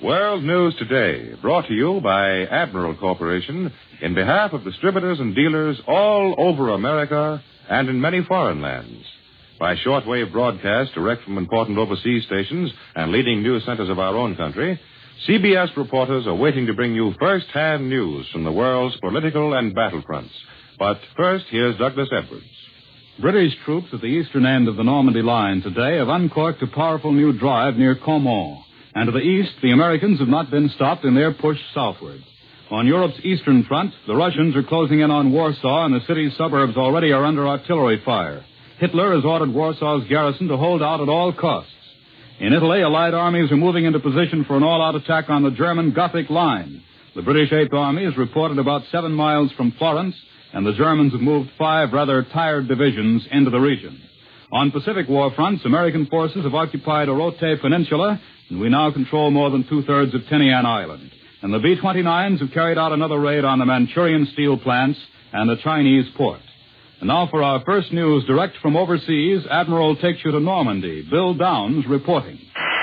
World News Today, brought to you by Admiral Corporation in behalf of distributors and dealers all over America and in many foreign lands. By shortwave broadcast direct from important overseas stations and leading news centers of our own country, CBS reporters are waiting to bring you first-hand news from the world's political and battlefronts. But first, here's Douglas Edwards. British troops at the eastern end of the Normandy line today have uncorked a powerful new drive near Caumont. And to the east, the Americans have not been stopped in their push southward. On Europe's eastern front, the Russians are closing in on Warsaw, and the city's suburbs already are under artillery fire. Hitler has ordered Warsaw's garrison to hold out at all costs. In Italy, Allied armies are moving into position for an all-out attack on the German Gothic line. The British Eighth Army is reported about 7 miles from Florence, and the Germans have moved 5 rather tired divisions into the region. On Pacific war fronts, American forces have occupied Orote Peninsula, and we now control more than 2/3 of Tinian Island. And the B-29s have carried out another raid on the Manchurian steel plants and the Chinese port. And now for our first news direct from overseas, Admiral takes you to Normandy. Bill Downs reporting.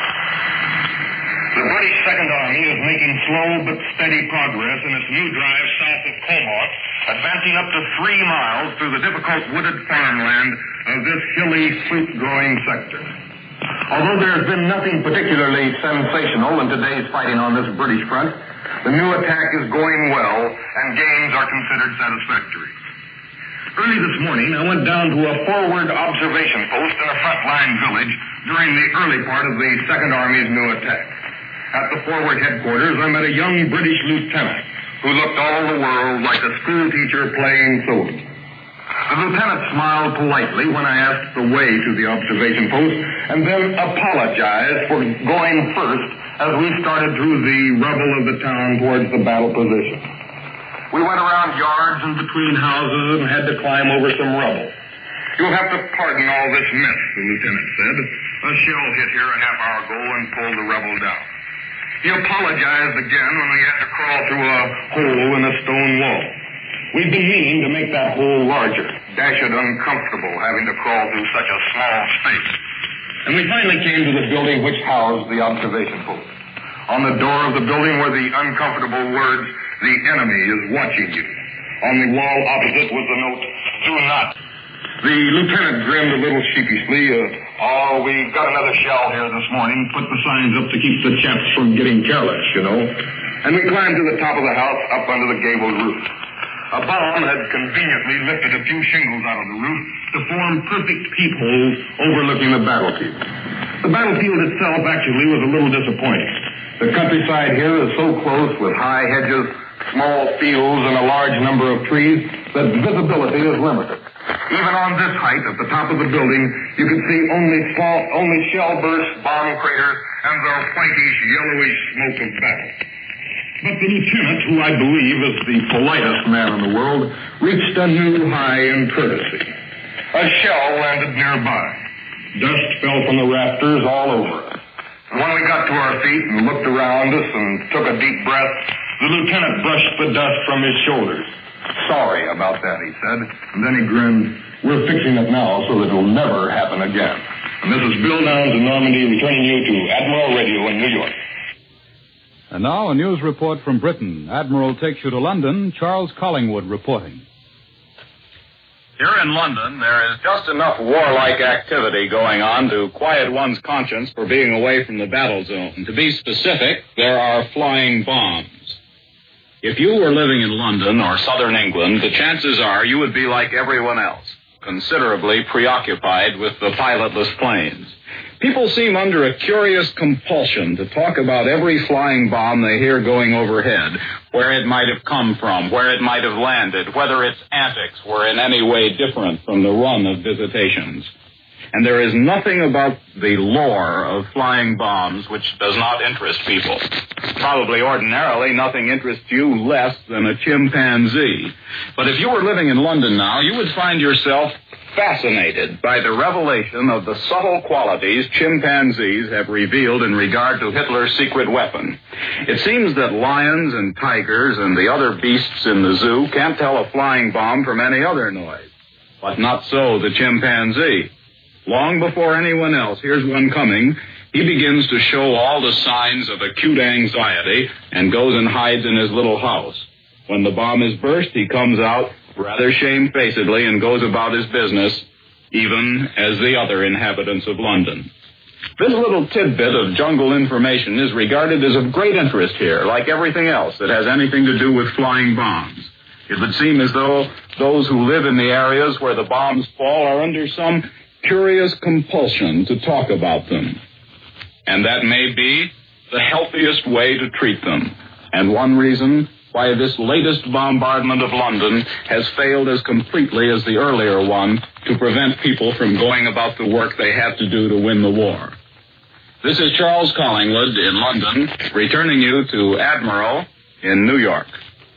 The British Second Army is making slow but steady progress in its new drive south of Caumont, advancing up to 3 miles through the difficult wooded farmland of this hilly, fruit-growing sector. Although there has been nothing particularly sensational in today's fighting on this British front, the new attack is going well, and gains are considered satisfactory. Early this morning, I went down to a forward observation post in a frontline village during the early part of the Second Army's new attack. At the forward headquarters, I met a young British lieutenant who looked all the world like a schoolteacher playing soldier. The lieutenant smiled politely when I asked the way to the observation post, and then apologized for going first as we started through the rubble of the town towards the battle position. We went around yards and between houses and had to climb over some rubble. "You'll have to pardon all this mess," the lieutenant said. "A shell hit here a half hour ago and pulled the rubble down." He apologized again when we had to crawl through a hole in a stone wall. We've been meaning to make that hole larger. Dashed uncomfortable having to crawl through such a small space. And we finally came to the building which housed the observation post. On the door of the building were the uncomfortable words, "The enemy is watching you." On the wall opposite was the note, "Do not." The lieutenant grinned a little sheepishly. We got another shell here this morning. Put the signs up to keep the chaps from getting careless, you know. And we climbed to the top of the house up under the gabled roof. A bomb had conveniently lifted a few shingles out of the roof to form perfect peepholes overlooking the battlefield. The battlefield itself actually was a little disappointing. The countryside here is so close with high hedges, small fields, and a large number of trees that visibility is limited. Even on this height, at the top of the building, you could see only shell bursts, bomb craters, and the whitish, yellowish smoke of battle. But the lieutenant, who I believe is the politest man in the world, reached a new high in courtesy. A shell landed nearby. Dust fell from the rafters all over us. And when we got to our feet and looked around us and took a deep breath, the lieutenant brushed the dust from his shoulders. "Sorry about that," he said. And then he grinned. "We're fixing it now so that it'll never happen again." And this is Bill Downs in Normandy, returning you to Admiral Radio in New York. And now a news report from Britain. Admiral takes you to London. Charles Collingwood reporting. Here in London, there is just enough warlike activity going on to quiet one's conscience for being away from the battle zone. To be specific, there are flying bombs. If you were living in London or southern England, the chances are you would be like everyone else, considerably preoccupied with the pilotless planes. People seem under a curious compulsion to talk about every flying bomb they hear going overhead, where it might have come from, where it might have landed, whether its antics were in any way different from the run of visitations. And there is nothing about the lore of flying bombs which does not interest people. Probably ordinarily nothing interests you less than a chimpanzee. But if you were living in London now, you would find yourself fascinated by the revelation of the subtle qualities chimpanzees have revealed in regard to Hitler's secret weapon. It seems that lions and tigers and the other beasts in the zoo can't tell a flying bomb from any other noise. But not so the chimpanzee. Long before anyone else hears one coming, he begins to show all the signs of acute anxiety and goes and hides in his little house. When the bomb is burst, he comes out rather shamefacedly and goes about his business, even as the other inhabitants of London. This little tidbit of jungle information is regarded as of great interest here, like everything else that has anything to do with flying bombs. It would seem as though those who live in the areas where the bombs fall are under some curious compulsion to talk about them. And that may be the healthiest way to treat them, and one reason why this latest bombardment of London has failed as completely as the earlier one to prevent people from going about the work they have to do to win the war. This is Charles Collingwood in London, returning you to Admiral in New York.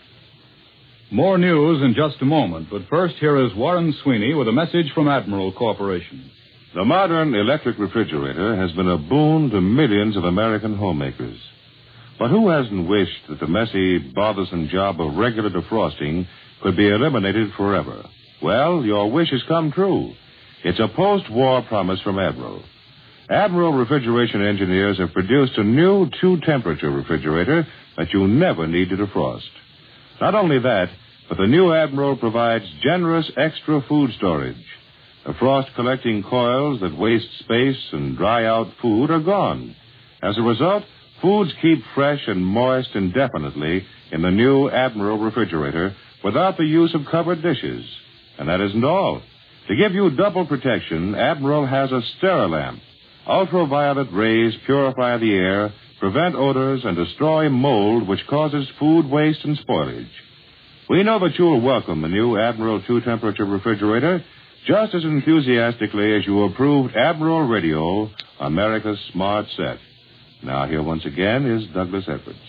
More news in just a moment, but first here is Warren Sweeney with a message from Admiral Corporation. The modern electric refrigerator has been a boon to millions of American homemakers. But who hasn't wished that the messy, bothersome job of regular defrosting could be eliminated forever? Well, your wish has come true. It's a post-war promise from Admiral. Admiral refrigeration engineers have produced a new two-temperature refrigerator that you never need to defrost. Not only that, but the new Admiral provides generous extra food storage. The frost-collecting coils that waste space and dry out food are gone. As a result, foods keep fresh and moist indefinitely in the new Admiral refrigerator without the use of covered dishes. And that isn't all. To give you double protection, Admiral has a Sterilamp. Ultraviolet rays purify the air, prevent odors, and destroy mold which causes food waste and spoilage. We know that you'll welcome the new Admiral two-temperature refrigerator just as enthusiastically as you approved Admiral Radio, America's smart set. Now, here once again is Douglas Edwards.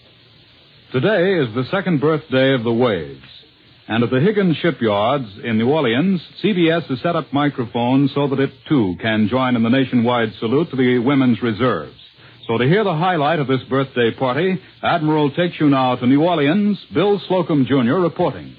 Today is the second birthday of the Waves. And at the Higgins shipyards in New Orleans, CBS has set up microphones so that it, too, can join in the nationwide salute to the women's reserves. So to hear the highlight of this birthday party, Admiral takes you now to New Orleans, Bill Slocum, Jr., reporting.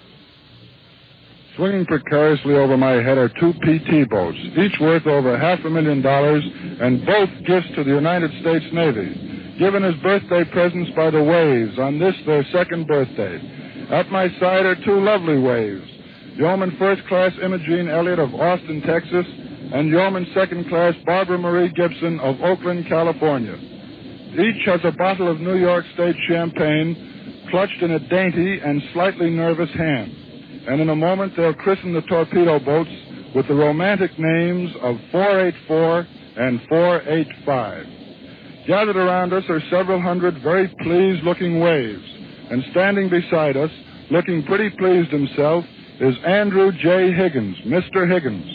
Swinging precariously over my head are two PT boats, each worth over $500,000, and both gifts to the United States Navy, given as birthday presents by the Waves on this, their second birthday. At my side are two lovely Waves, Yeoman First Class Imogene Elliott of Austin, Texas, and Yeoman Second Class Barbara Marie Gibson of Oakland, California. Each has a bottle of New York State champagne clutched in a dainty and slightly nervous hand. And in a moment they'll christen the torpedo boats with the romantic names of 484 and 485. Gathered around us are several hundred very pleased-looking Waves, and standing beside us, looking pretty pleased himself, is Andrew J. Higgins, Mr. Higgins.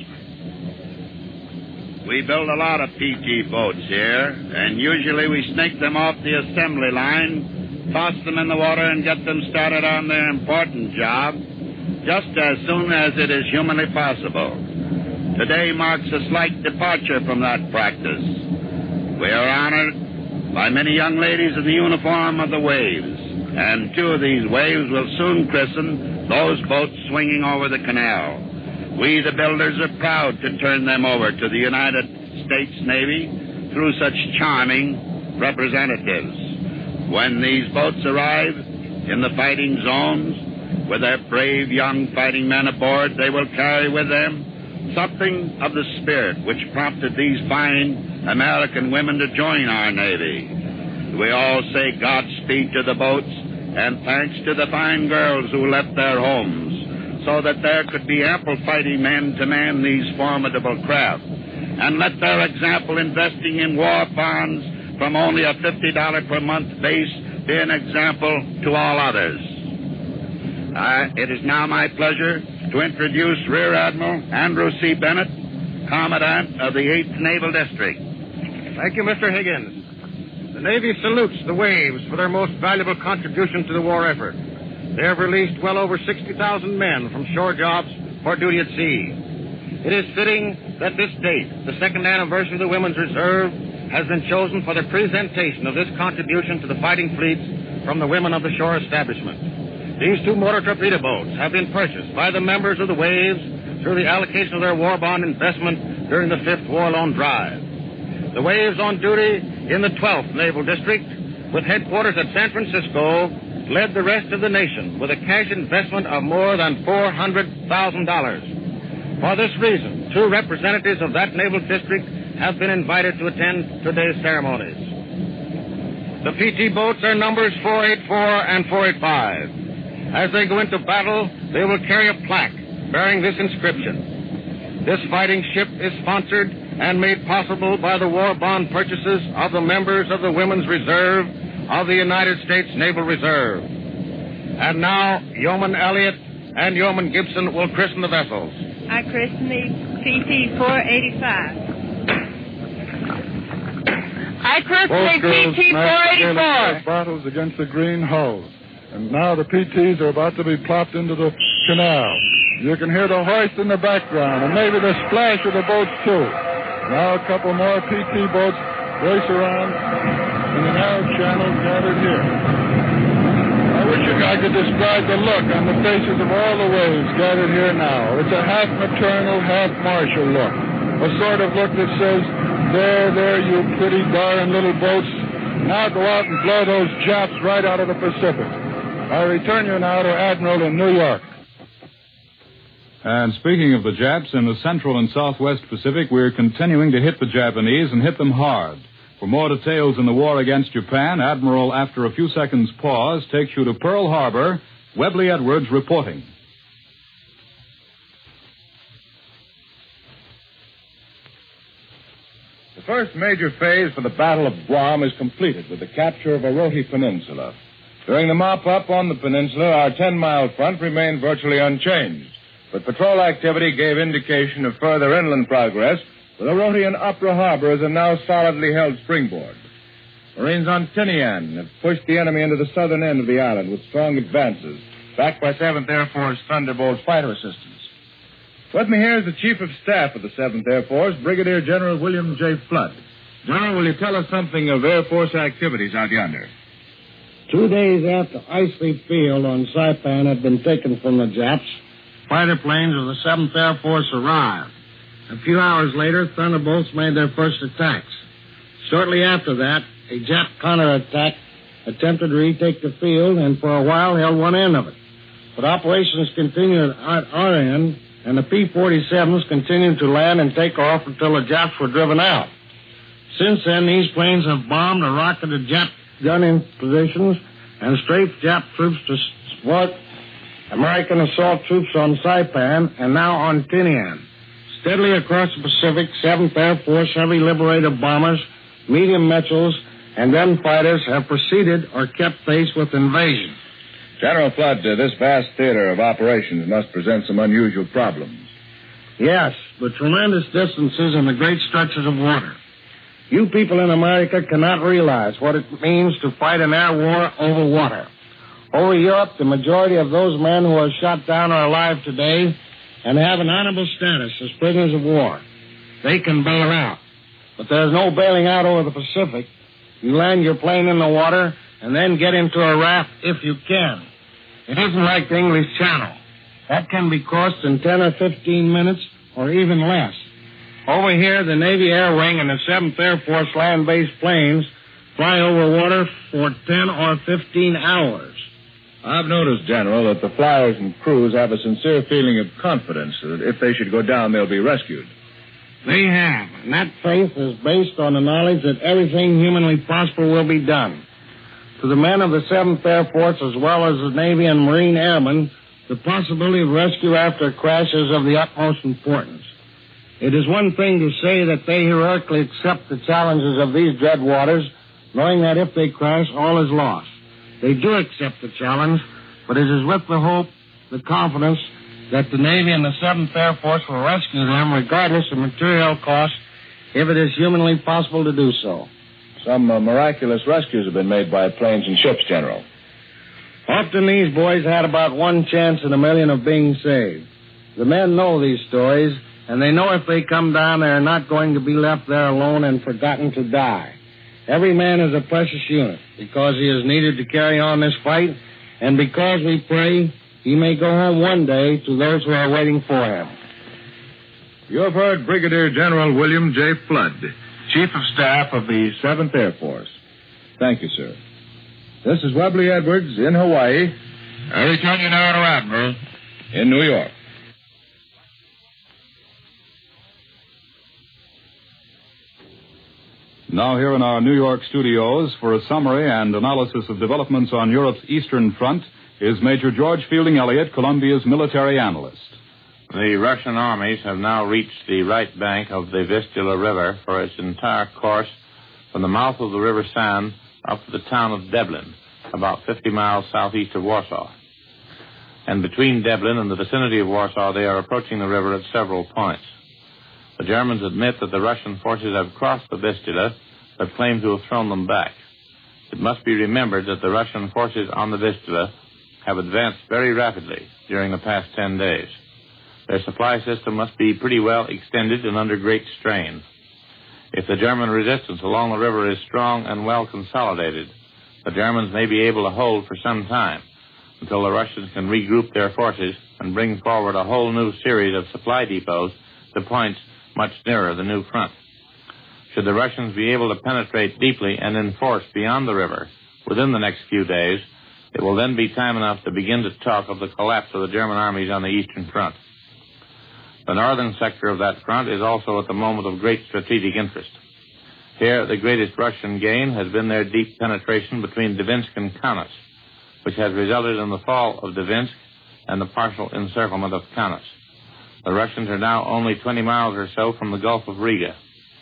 We build a lot of PT boats here, and usually we snake them off the assembly line, toss them in the water, and get them started on their important job just as soon as it is humanly possible. Today marks a slight departure from that practice. We are honored by many young ladies in the uniform of the Waves, and two of these Waves will soon christen those boats swinging over the canal. We, the builders, are proud to turn them over to the United States Navy through such charming representatives. When these boats arrive in the fighting zones, with their brave young fighting men aboard, they will carry with them something of the spirit which prompted these fine American women to join our Navy. We all say Godspeed to the boats, and thanks to the fine girls who left their homes, so that there could be ample fighting men to man these formidable craft. And let their example investing in war bonds from only a $50 per month base be an example to all others. It is now my pleasure to introduce Rear Admiral Andrew C. Bennett, Commandant of the 8th Naval District. Thank you, Mr. Higgins. The Navy salutes the Waves for their most valuable contribution to the war effort. They have released well over 60,000 men from shore jobs for duty at sea. It is fitting that this date, the second anniversary of the Women's Reserve, has been chosen for the presentation of this contribution to the fighting fleets from the women of the shore establishment. These two motor torpedo boats have been purchased by the members of the Waves through the allocation of their war bond investment during the 5th War Loan Drive. The Waves on duty in the 12th Naval District, with headquarters at San Francisco, led the rest of the nation with a cash investment of more than $400,000. For this reason, 2 representatives of that naval district have been invited to attend today's ceremonies. The PT boats are numbers 484 and 485. As they go into battle, they will carry a plaque bearing this inscription. This fighting ship is sponsored and made possible by the war bond purchases of the members of the Women's Reserve of the United States Naval Reserve. And now, Yeoman Elliott and Yeoman Gibson will christen the vessels. I christen the PT 485. I christen the PT 484. Bottles against the green hulls. And now the PTs are about to be plopped into the canal. You can hear the hoist in the background, and maybe the splash of the boats, too. Now a couple more PT boats race around in the narrow channel gathered here. I wish I could describe the look on the faces of all the waves gathered here now. It's a half maternal, half martial look. A sort of look that says, there, you pretty darling little boats. Now go out and blow those Japs right out of the Pacific. I return you now to Admiral in New York. And speaking of the Japs, in the Central and Southwest Pacific, we're continuing to hit the Japanese and hit them hard. For more details in the war against Japan, Admiral, after a few seconds' pause, takes you to Pearl Harbor. Webley Edwards reporting. The first major phase for the Battle of Guam is completed with the capture of Oroti Peninsula. During the mop-up on the peninsula, our 10-mile front remained virtually unchanged. But patrol activity gave indication of further inland progress, with Oroti and Opera Harbor as a now solidly held springboard. Marines on Tinian have pushed the enemy into the southern end of the island with strong advances, backed by 7th Air Force Thunderbolt fighter assistance. With me here is the Chief of Staff of the 7th Air Force, Brigadier General William J. Flood. General, will you tell us something of Air Force activities out yonder? 2 days after Isley Field on Saipan had been taken from the Japs, fighter planes of the 7th Air Force arrived. A few hours later, Thunderbolts made their first attacks. Shortly after that, a Jap counterattack attempted to retake the field and for a while held one end of it. But operations continued at our end, and the P-47s continued to land and take off until the Japs were driven out. Since then, these planes have bombed or rocketed Jap gunning positions and strafed Jap troops to support American assault troops on Saipan and now on Tinian. Steadily across the Pacific, 7th Air Force heavy Liberator bombers, medium Mitchells, and gunfighters have proceeded or kept pace with invasion. General Flood, this vast theater of operations must present some unusual problems. Yes, the tremendous distances and the great stretches of water. You people in America cannot realize what it means to fight an air war over water. Over Europe, the majority of those men who are shot down are alive today and have an honorable status as prisoners of war. They can bail out. But there's no bailing out over the Pacific. You land your plane in the water and then get into a raft if you can. It isn't like the English Channel. That can be crossed in 10 or 15 minutes or even less. Over here, the Navy Air Wing and the 7th Air Force land-based planes fly over water for 10 or 15 hours. I've noticed, General, that the flyers and crews have a sincere feeling of confidence that if they should go down, they'll be rescued. They have, and that faith is based on the knowledge that everything humanly possible will be done. To the men of the 7th Air Force, as well as the Navy and Marine airmen, the possibility of rescue after a crash is of the utmost importance. It is one thing to say that they heroically accept the challenges of these dread waters, knowing that if they crash, all is lost. They do accept the challenge, but it is with the hope, the confidence, that the Navy and the 7th Air Force will rescue them regardless of material cost if it is humanly possible to do so. Some miraculous rescues have been made by planes and ships, General. Often these boys had about one chance in a million of being saved. The men know these stories, and they know if they come down, they are not going to be left there alone and forgotten to die. Every man is a precious unit because he is needed to carry on this fight, and because we pray he may go home one day to those who are waiting for him. You have heard Brigadier General William J. Flood Chief of Staff of the 7th Air Force. Thank you, sir. This is Webley Edwards in Hawaii. I return you now to Admiral. In New York. Now here in our New York studios for a summary and analysis of developments on Europe's Eastern Front is Major George Fielding Elliott, Columbia's military analyst. The Russian armies have now reached the right bank of the Vistula River for its entire course from the mouth of the River San up to the town of Deblin, about 50 miles southeast of Warsaw. And between Deblin and the vicinity of Warsaw, they are approaching the river at several points. The Germans admit that the Russian forces have crossed the Vistula, but claim to have thrown them back. It must be remembered that the Russian forces on the Vistula have advanced very rapidly during the past 10 days. Their supply system must be pretty well extended and under great strain. If the German resistance along the river is strong and well consolidated, the Germans may be able to hold for some time until the Russians can regroup their forces and bring forward a whole new series of supply depots to points much nearer the new front. Should the Russians be able to penetrate deeply and in force beyond the river within the next few days, it will then be time enough to begin to talk of the collapse of the German armies on the Eastern Front. The northern sector of that front is also at the moment of great strategic interest. Here, the greatest Russian gain has been their deep penetration between Dvinsk and Kaunas, which has resulted in the fall of Dvinsk and the partial encirclement of Kaunas. The Russians are now only 20 miles or so from the Gulf of Riga.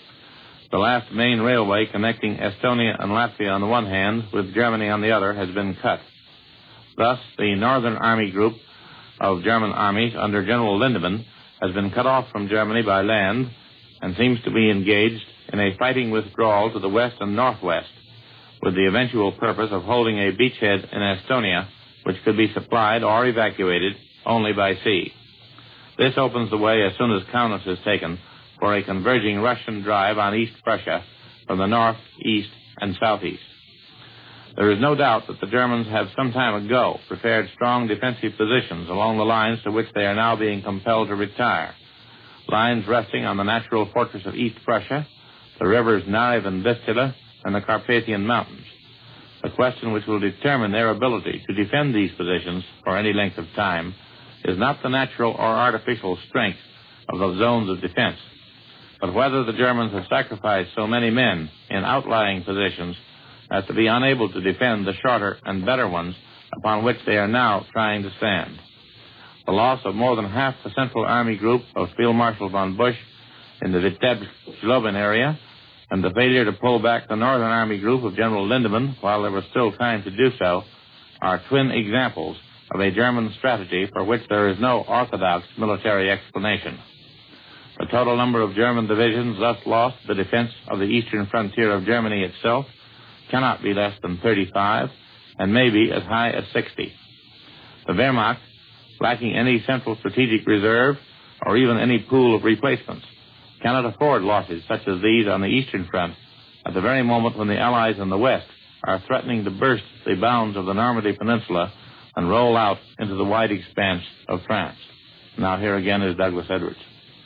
The last main railway connecting Estonia and Latvia on the one hand with Germany on the other has been cut. Thus, the Northern Army Group of German armies under General Lindemann has been cut off from Germany by land and seems to be engaged in a fighting withdrawal to the west and northwest with the eventual purpose of holding a beachhead in Estonia which could be supplied or evacuated only by sea. This opens the way as soon as Kaunas is taken for a converging Russian drive on East Prussia from the north, east, and southeast. There is no doubt that the Germans have some time ago prepared strong defensive positions along the lines to which they are now being compelled to retire. Lines resting on the natural fortress of East Prussia, the rivers Narev and Vistula, and the Carpathian Mountains. The question which will determine their ability to defend these positions for any length of time is not the natural or artificial strength of the zones of defense, but whether the Germans have sacrificed so many men in outlying positions as to be unable to defend the shorter and better ones upon which they are now trying to stand. The loss of more than half the Central Army Group of Field Marshal von Busch in the Vitebsk-Zlobin area and the failure to pull back the Northern Army Group of General Lindemann while there was still time to do so are twin examples of a German strategy for which there is no orthodox military explanation. The total number of German divisions thus lost to the defense of the eastern frontier of Germany itself cannot be less than 35 and may be as high as 60. The Wehrmacht, lacking any central strategic reserve or even any pool of replacements, cannot afford losses such as these on the eastern front at the very moment when the Allies in the west are threatening to burst the bounds of the Normandy Peninsula and roll out into the wide expanse of France. Now here again is Douglas Edwards.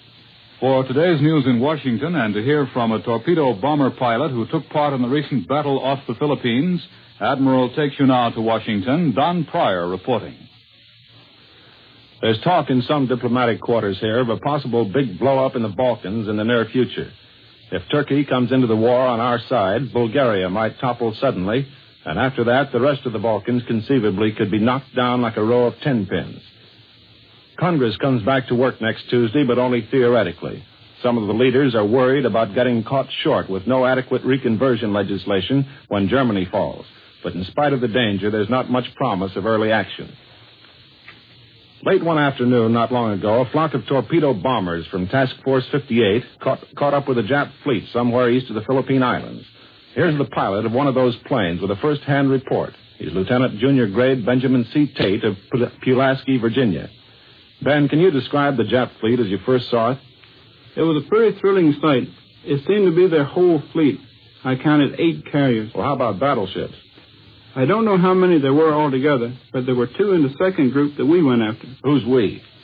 For today's news in Washington and to hear from a torpedo bomber pilot who took part in the recent battle off the Philippines, Admiral takes you now to Washington. Don Pryor reporting. There's talk in some diplomatic quarters here of a possible big blow-up in the Balkans in the near future. If Turkey comes into the war on our side, Bulgaria might topple suddenly, and after that, the rest of the Balkans conceivably could be knocked down like a row of 10 pins. Congress comes back to work next Tuesday, but only theoretically. Some of the leaders are worried about getting caught short with no adequate reconversion legislation when Germany falls. But in spite of the danger, there's not much promise of early action. Late one afternoon, not long ago, a flock of torpedo bombers from Task Force 58 caught up with a Jap fleet somewhere east of the Philippine Islands. Here's the pilot of one of those planes with a first-hand report. He's Lieutenant Junior Grade Benjamin C. Tate of Pulaski, Virginia. Ben, can you describe the Jap fleet as you first saw it? It was a pretty thrilling sight. It seemed to be their whole fleet. I counted 8 carriers. Well, how about battleships? I don't know how many there were altogether, but there were 2 in the second group that we went after. Who's we?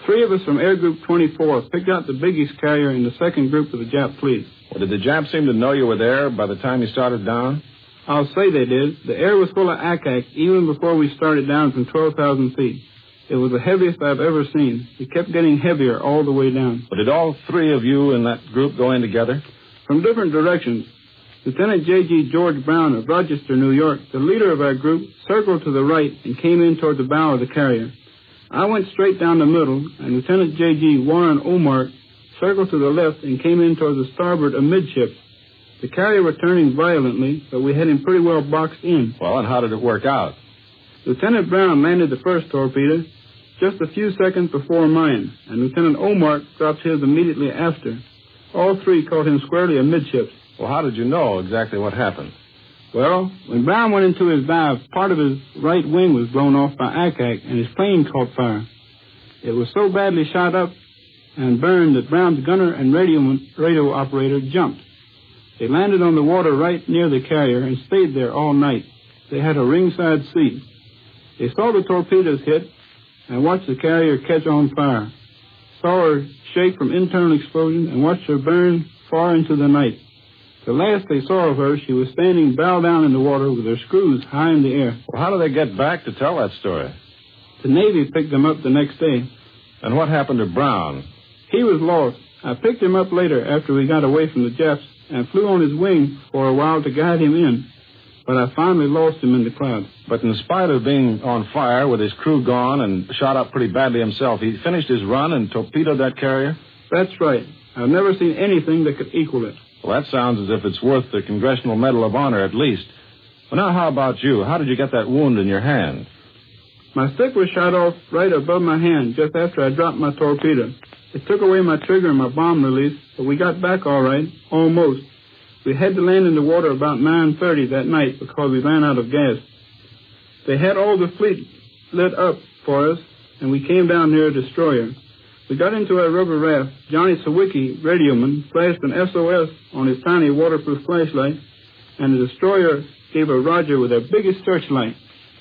3 of us from Air Group 24 picked out the biggest carrier in the second group of the Jap fleet. Well, did the Japs seem to know you were there by the time you started down? I'll say they did. The air was full of ack-ack even before we started down from 12,000 feet. It was the heaviest I've ever seen. It kept getting heavier all the way down. But did all 3 of you in that group go in together? From different directions. Lieutenant J.G. George Brown of Rochester, New York, the leader of our group, circled to the right and came in toward the bow of the carrier. I went straight down the middle, and Lieutenant J.G. Warren Omar circled to the left and came in toward the starboard amidships. The carrier was turning violently, but we had him pretty well boxed in. Well, and how did it work out? Lieutenant Brown landed the first torpedo just a few seconds before mine, and Lieutenant Omar dropped his immediately after. All 3 caught him squarely amidships. Well, how did you know exactly what happened? Well, when Brown went into his dive, part of his right wing was blown off by ack-ack, and his plane caught fire. It was so badly shot up and burned that Brown's gunner and radio operator jumped. They landed on the water right near the carrier and stayed there all night. They had a ringside seat. They saw the torpedoes hit and watched the carrier catch on fire, saw her shake from internal explosion, and watched her burn far into the night. The last they saw of her, she was standing bow down in the water with her screws high in the air. Well, how did they get back to tell that story? The Navy picked them up the next day. And what happened to Brown? He was lost. I picked him up later after we got away from the Japs and flew on his wing for a while to guide him in. But I finally lost him in the clouds. But in spite of being on fire with his crew gone and shot up pretty badly himself, he finished his run and torpedoed that carrier? That's right. I've never seen anything that could equal it. Well, that sounds as if it's worth the Congressional Medal of Honor at least. Well, now, how about you? How did you get that wound in your hand? My stick was shot off right above my hand just after I dropped my torpedo. It took away my trigger and my bomb release, but we got back all right, almost. We had to land in the water about 9:30 that night because we ran out of gas. They had all the fleet lit up for us, and we came down near a destroyer. We got into a rubber raft. Johnny Sawicki, radioman, flashed an SOS on his tiny waterproof flashlight, and the destroyer gave a Roger with their biggest searchlight.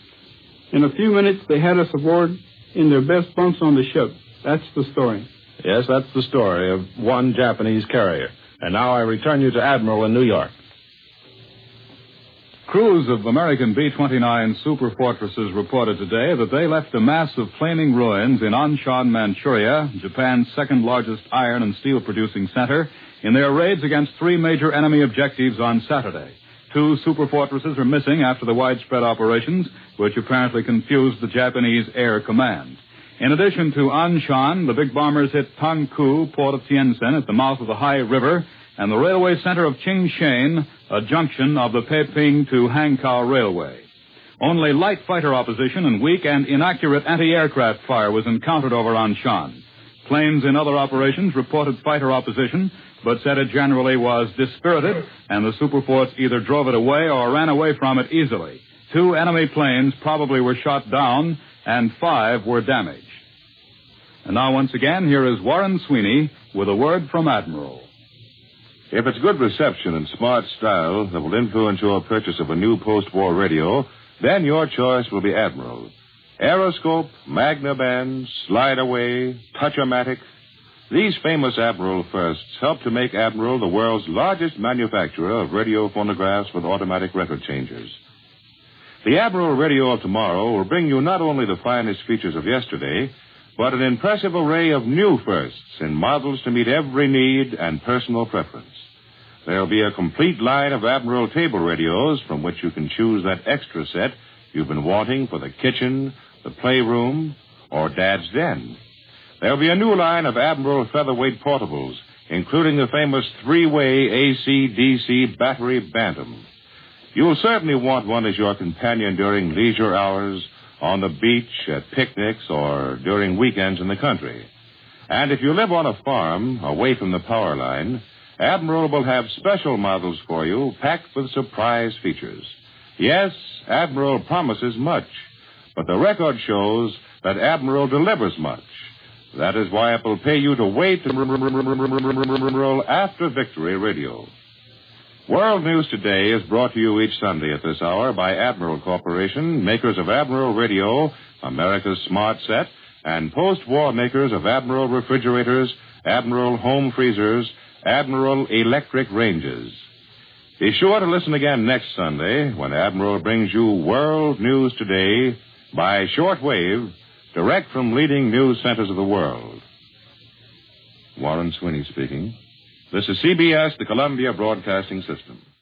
In a few minutes, they had us aboard in their best bunks on the ship. That's the story. Yes, that's the story of one Japanese carrier. And now I return you to Admiral in New York. Crews of American B-29 superfortresses reported today that they left a mass of flaming ruins in Anshan, Manchuria, Japan's second-largest iron and steel-producing center, in their raids against 3 major enemy objectives on Saturday. 2 superfortresses are missing after the widespread operations, which apparently confused the Japanese Air Command. In addition to Anshan, the big bombers hit Tangkou, port of Tientsin, at the mouth of the Hai River, and the railway center of Qingshan, a junction of the Peiping to Hankow Railway. Only light fighter opposition and weak and inaccurate anti-aircraft fire was encountered over Anshan. Planes in other operations reported fighter opposition, but said it generally was dispirited, and the superforts either drove it away or ran away from it easily. 2 enemy planes probably were shot down, and 5 were damaged. And now, once again, here is Warren Sweeney with a word from Admiral. If it's good reception and smart style that will influence your purchase of a new post-war radio, then your choice will be Admiral. Aeroscope, Magnaband, Slide Away, Touch-O-Matic. These famous Admiral firsts help to make Admiral the world's largest manufacturer of radio phonographs with automatic record changers. The Admiral radio of tomorrow will bring you not only the finest features of yesterday, but an impressive array of new firsts in models to meet every need and personal preference. There'll be a complete line of Admiral table radios from which you can choose that extra set you've been wanting for the kitchen, the playroom, or Dad's den. There'll be a new line of Admiral featherweight portables, including the famous 3-way AC-DC battery Bantam. You'll certainly want one as your companion during leisure hours, on the beach, at picnics, or during weekends in the country. And if you live on a farm, away from the power line, Admiral will have special models for you, packed with surprise features. Yes, Admiral promises much, but the record shows that Admiral delivers much. That is why it will pay you to wait after Victory Radio. World News Today is brought to you each Sunday at this hour by Admiral Corporation, makers of Admiral Radio, America's Smart Set, and post-war makers of Admiral refrigerators, Admiral home freezers, Admiral electric ranges. Be sure to listen again next Sunday when Admiral brings you World News Today by shortwave, direct from leading news centers of the world. Warren Sweeney speaking. This is CBS, the Columbia Broadcasting System.